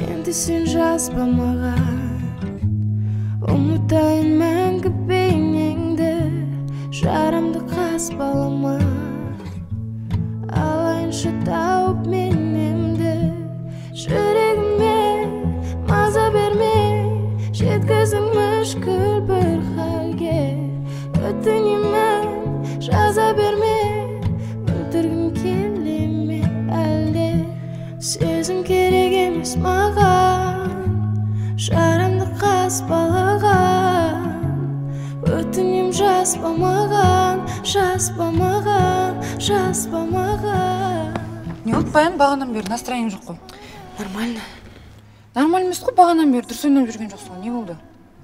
Endi sen жазба маған, ұмытайын мәңгі бейнеңді, жарамды қазбалама. Алайыншы тауып менемді, жүрегіме маза берме, жеткіздің мүшкіл бір халге. Өтінемін, жаза берме, өлтіргім келеме әлде. Сезім керек емес маған, жарамды қазбалаған. Өтінем жазба маған, жазба маған, жазба маған. Не болды Баян, бағанан бері настроениең жоқ қой? Нормально. Нормально емес қой, бағанан бері дұрыс ойнап жүрген жоқсың. Не болды?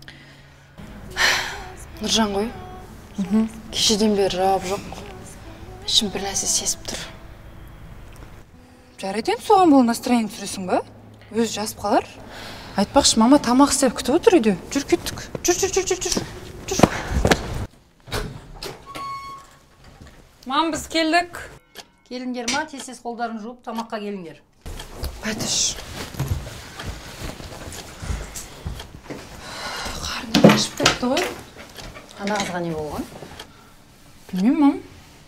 Нұржан ғой. Кешеден бері жауап жоқ. Ішім бір нәрсе сезіп тұр. Жарайды енді соған бол настроениең түсіресің ба? Өзі жазып қалар. Айтпақшы, мама тамақ істеп күтіп отыр үйде. Жүр кеттік. Жүр. Мам, біз келдік. Келіңдер ма, тез қолдарын жуып, тамаққа келіңдер. Бәтіш. Қарным ашып кетті ғой. Ана қызға не болған? Білмеймін, мам.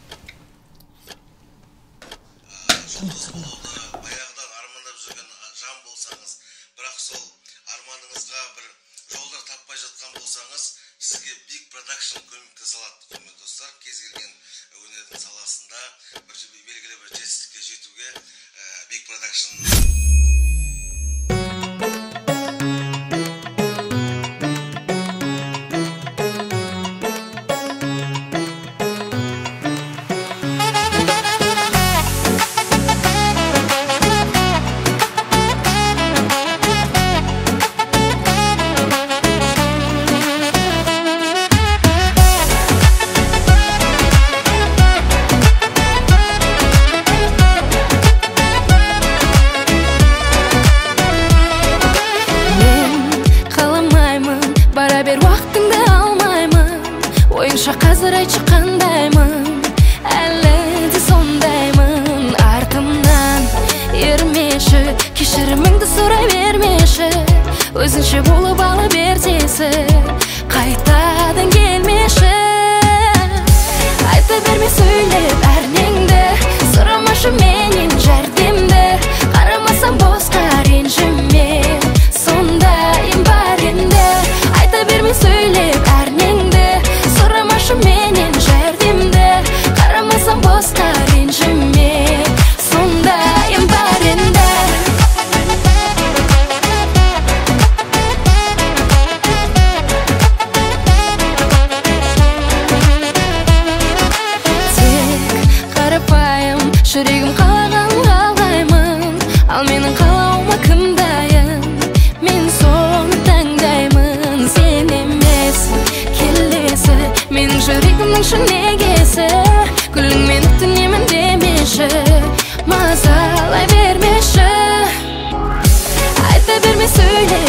Баяғыдан армандап жүрген жан болсаңыз, бірақ сол арманыңызға бір жолдар таппай жатқан болсаңыз, сізге Big Production көмектесе алады. Құрметті достар, кез келген өнердің саласында бір белгілі бір жетістікке жетуге Big Production қазір айтшы қандаймын, әлі де сондаймын. Артымнан ермеші, кешіріміңді сұрай бермеші, өзінше болып ала бертесі, қайтадан келмеші. Айта берме сөйлеп әрнеңді, сұрамашы менен жәрдемді, қарамасам босқа ренжіме, сондайым бар енді. Айта берме сөйлеп әрнеңді, менен жәрдемді, қарамасам босқа ренжіме, сондайым бар енді. Тек қарапайым, жүрегім қалаған қалаймын, ал менің қалауыма кім дайын? Мен соны таңдаймын, сен емес келесі менің жүрегімнің шын егесі. Күліңмен өтінемін демеші, мазалай бермеші. Айта берме сөйле